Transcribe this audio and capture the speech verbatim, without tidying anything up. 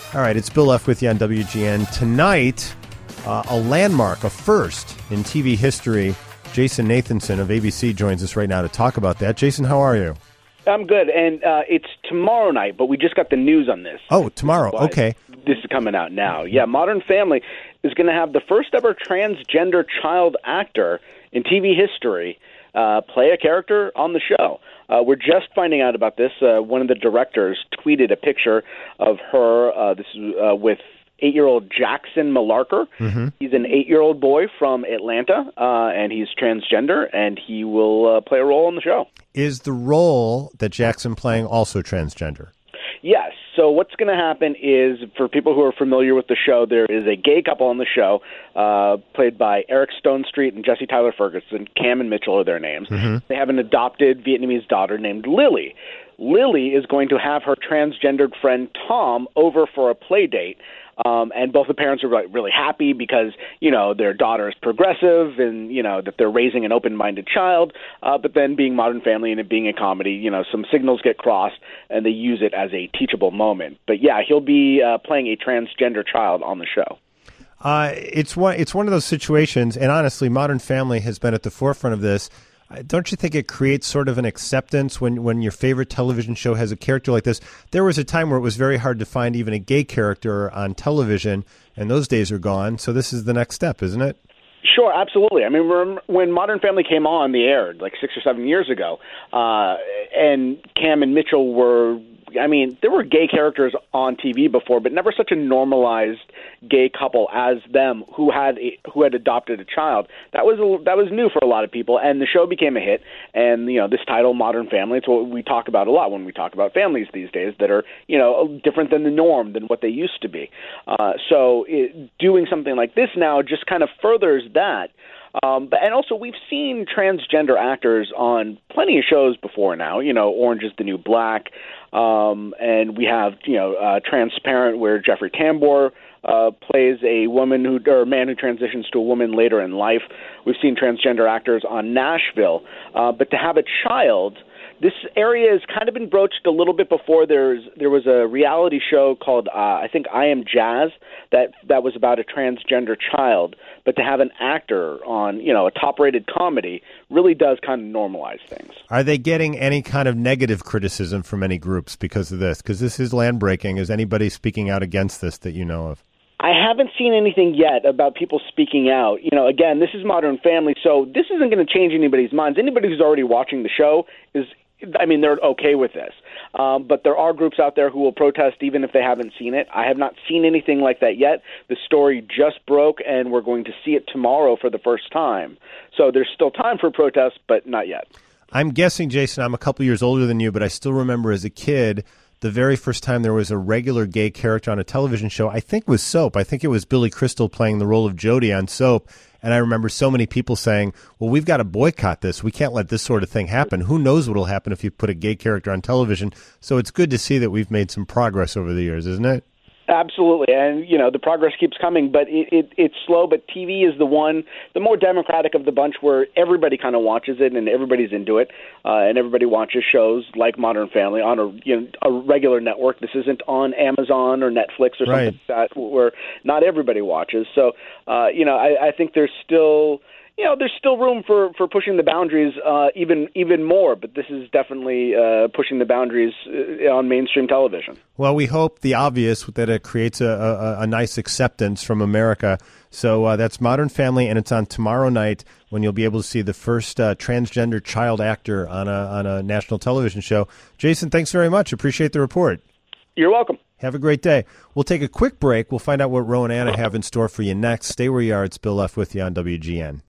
All right, it's Bill Leff with you on W G N. Tonight, uh, a landmark, a first in T V history. Jason Nathanson of A B C joins us right now to talk about that. Jason, how are you? I'm good, and uh, it's tomorrow night, but we just got the news on this. Oh, tomorrow, okay. This is coming out now. Yeah, Modern Family is going to have the first ever transgender child actor in T V history uh, play a character on the show. Uh, we're just finding out about this. Uh, one of the directors tweeted a picture of her. Uh, this is uh, with eight-year-old Jackson Malarker. Mm-hmm. He's an eight-year-old boy from Atlanta, uh, and he's transgender, and he will uh, play a role on the show. Is the role that Jackson playing also transgender? Yes. So what's going to happen is, for people who are familiar with the show, there is a gay couple on the show, uh, played by Eric Stonestreet and Jesse Tyler Ferguson. Cam and Mitchell are their names. Mm-hmm. They have an adopted Vietnamese daughter named Lily. Lily is going to have her transgendered friend Tom over for a play date. Um, and both the parents are like really happy because, you know, their daughter is progressive and, you know, that they're raising an open-minded child. Uh, but then being Modern Family and it being a comedy, you know, some signals get crossed and they use it as a teachable moment. But, yeah, he'll be uh, playing a transgender child on the show. Uh, it's one, it's one of those situations, and honestly, Modern Family has been at the forefront of this. Don't you think it creates sort of an acceptance when, when your favorite television show has a character like this? There was a time where it was very hard to find even a gay character on television, and those days are gone. So this is the next step, isn't it? Sure, absolutely. I mean, when Modern Family came on the air like six or seven years ago, uh, and Cam and Mitchell were, I mean, there were gay characters on T V before, but never such a normalized gay couple as them who had a, who had adopted a child. That was a, that was new for a lot of people, and the show became a hit. And you know, this title, Modern Family, it's what we talk about a lot when we talk about families these days that are, you know, different than the norm, than what they used to be. Uh, so it, doing something like this now just kind of furthers that. Um, but and also we've seen transgender actors on plenty of shows before now. You know, Orange is the New Black, um, and we have you know uh, Transparent, where Jeffrey Tambor uh, plays a woman who or a man who transitions to a woman later in life. We've seen transgender actors on Nashville, uh, but to have a child. This area has kind of been broached a little bit before. There's there was a reality show called uh, I think I Am Jazz that that was about a transgender child. But to have an actor on you know a top-rated comedy really does kind of normalize things. Are they getting any kind of negative criticism from any groups because of this? Because this is land-breaking. Is anybody speaking out against this that you know of? I haven't seen anything yet about people speaking out. You know, again, this is Modern Family, so this isn't going to change anybody's minds. Anybody who's already watching the show is. I mean, they're okay with this. Um, but there are groups out there who will protest even if they haven't seen it. I have not seen anything like that yet. The story just broke, and we're going to see it tomorrow for the first time. So there's still time for protest, but not yet. I'm guessing, Jason, I'm a couple years older than you, but I still remember as a kid the very first time there was a regular gay character on a television show, I think was Soap. I think it was Billy Crystal playing the role of Jody on Soap. And I remember so many people saying, well, we've got to boycott this. We can't let this sort of thing happen. Who knows what will happen if you put a gay character on television? So it's good to see that we've made some progress over the years, isn't it? Absolutely, and you know the progress keeps coming, but it, it, it's slow. But T V is the one, the more democratic of the bunch, where everybody kind of watches it and everybody's into it, uh, and everybody watches shows like Modern Family on a you know a regular network. This isn't on Amazon or Netflix or something right. like that, where not everybody watches. So uh, you know, I, I think there's still. You know, there's still room for, for pushing the boundaries uh, even even more, but this is definitely uh, pushing the boundaries uh, on mainstream television. Well, we hope the obvious, that it creates a, a, a nice acceptance from America. So uh, that's Modern Family, and it's on tomorrow night when you'll be able to see the first uh, transgender child actor on a, on a national television show. Jason, thanks very much. Appreciate the report. You're welcome. Have a great day. We'll take a quick break. We'll find out what Ro and Anna have in store for you next. Stay where you are. It's Bill Leff with you on W G N.